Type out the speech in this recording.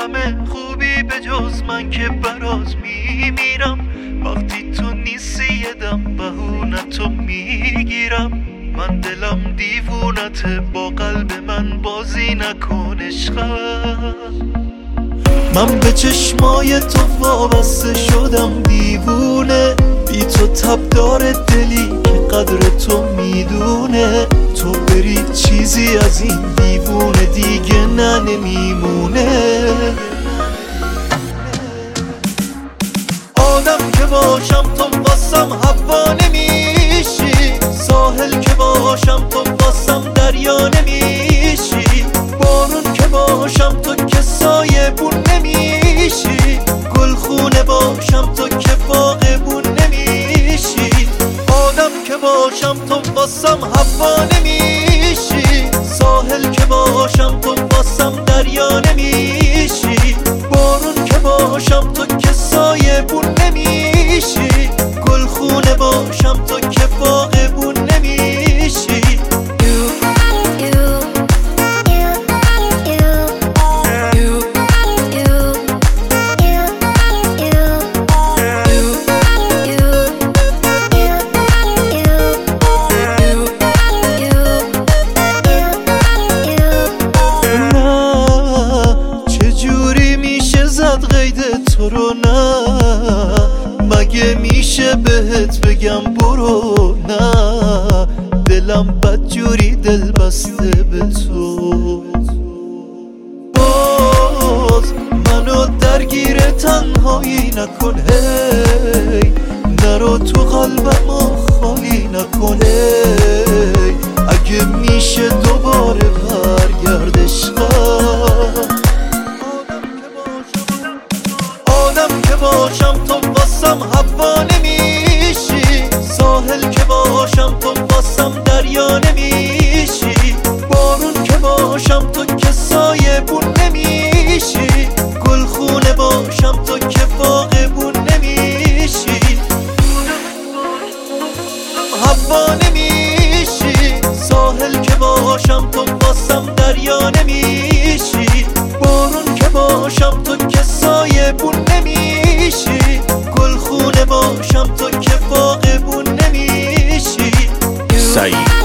همه خوبی به جز من که برات میمیرم. وقتی تو نیستی یه دم بهونتو میگیرم. من دلم دیوونته با قلب من بازی نکن عشقم. من به چشمای تو وابسته شدم دیوونه. بی تو تب داره دلی که قدر تو میدونه. تو بری چیزی از این دیوونه دیگه نمیمونه. آدم که باشم تو واسم هوا نمیشی. ساحل که باشم تو واسم دریا نمیشی. بارون که باشم تو که سایبون نمیشی. گلخونه باشم تو که باغبون نمیشی. آدم که باشم تو واسم هوا نمیشی. ساحل که باشم تو واسم دریا نمیشی. بارون که باشم تو که سایبون نمیشی. گلخونه باشم تو که باغبون نمیشی. تو رو نه مگه میشه بهت بگم برو نه. دلم بدجوری دل بسته به تو. باز منو درگیر تنهایی نکن هی. نرو تو قلبمو خالی نکن هی. اگه میشه دوباره برگرد عشقم. آدم که باشم تو واسم هوا نمیشی. ساحل که باشم تو واسم دریا نمیشی. بارون که باشم تو که سایبون نمیشی. گلخونه باشم تو که باغبون نمیشی. هوا نمیشی. ساحل که باشم تو واسم دریا نمیشی. بارون که باشم تو که سایبون نمیشی. گلخونه باشم تو که باغبون نمیشی. سعید